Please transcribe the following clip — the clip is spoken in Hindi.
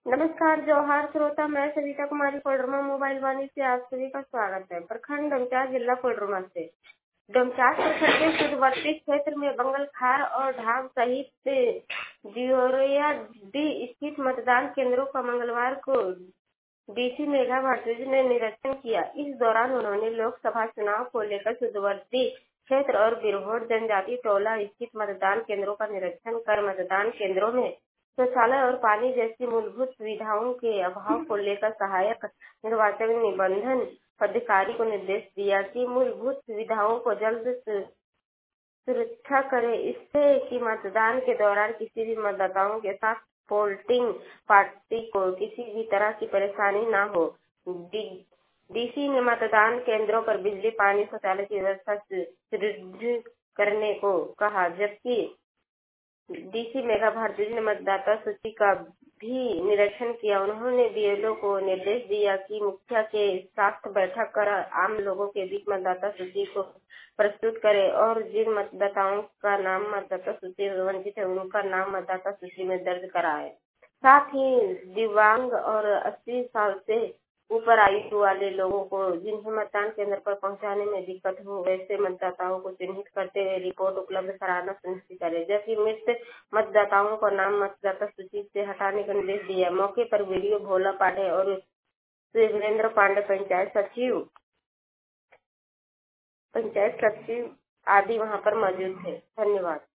नमस्कार जोहार श्रोता, मैं सविता कुमारी कोडरमा मोबाइल वाणी से आप सभी का स्वागत है। प्रखंड डोमचांच जिला कोडरमा से डोमचांच प्रखंड के सुदूरवर्ती क्षेत्र में बंगल खार और ढाब सहित जियोरिया डी स्थित मतदान केंद्रों का मंगलवार को डीसी मेघा भारद्वाज ने निरीक्षण किया। इस दौरान उन्होंने लोकसभा चुनाव को लेकर सुदूरवर्ती क्षेत्र और बिरहोर जनजाति टोला स्थित मतदान केंद्रों का निरीक्षण कर मतदान केंद्रों में शौचालय और पानी जैसी मूलभूत सुविधाओं के अभाव को लेकर सहायक निर्वाचन निबंधन अधिकारी को निर्देश दिया कि मूलभूत सुविधाओं को जल्द सुरक्षा करे, इससे कि मतदान के दौरान किसी भी मतदाताओं के साथ पोलिंग पार्टी को किसी भी तरह की परेशानी न हो। डीसी ने मतदान केंद्रों पर बिजली, पानी, शौचालय की व्यवस्था सुदृढ़ करने को कहा, जबकि डीसी मेघा भारद्वाज ने मतदाता सूची का भी निरीक्षण किया। उन्होंने बीएलओ को निर्देश दिया कि मुखिया के साथ बैठक कर आम लोगों के बीच मतदाता सूची को प्रस्तुत करें और जिन मतदाताओं का नाम मतदाता सूची में वंचित है उनका नाम मतदाता सूची में दर्ज कराएं। साथ ही दिव्यांग और 80 साल से ऊपर आयु वाले लोगों को जिन्हें मतदान केंद्र पर पहुंचाने में दिक्कत हो, वैसे मतदाताओं को चिन्हित करते हुए रिपोर्ट उपलब्ध कराना सुनिश्चित करें, जबकि मृत मतदाताओं को नाम मतदाता सूची से हटाने का निर्देश दिया। मौके पर वीडियो भोला पांडे और शिवेंद्र पांडे पंचायत सचिव आदि वहां पर मौजूद थे। धन्यवाद।